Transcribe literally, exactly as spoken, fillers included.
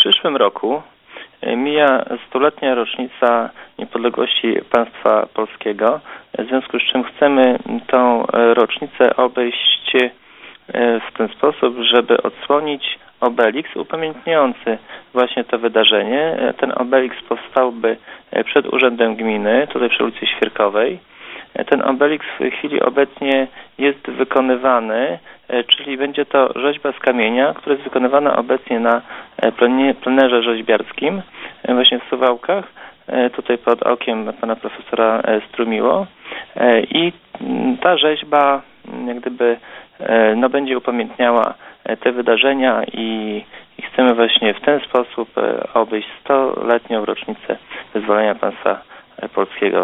przyszłym roku mija stuletnia rocznica niepodległości państwa polskiego, w związku z czym chcemy tą rocznicę obejść w ten sposób, żeby odsłonić obeliks upamiętniający właśnie to wydarzenie. Ten obeliks powstałby przed Urzędem Gminy, tutaj przy ulicy Świerkowej. Ten obeliks w chwili obecnie jest wykonywany, czyli będzie to rzeźba z kamienia, która jest wykonywana obecnie na plenerze rzeźbiarskim, właśnie w Suwałkach, tutaj pod okiem pana profesora Strumiło. I ta rzeźba jak gdyby no, będzie upamiętniała te wydarzenia i, i chcemy właśnie w ten sposób obejść stuletnią rocznicę wyzwolenia państwa polskiego.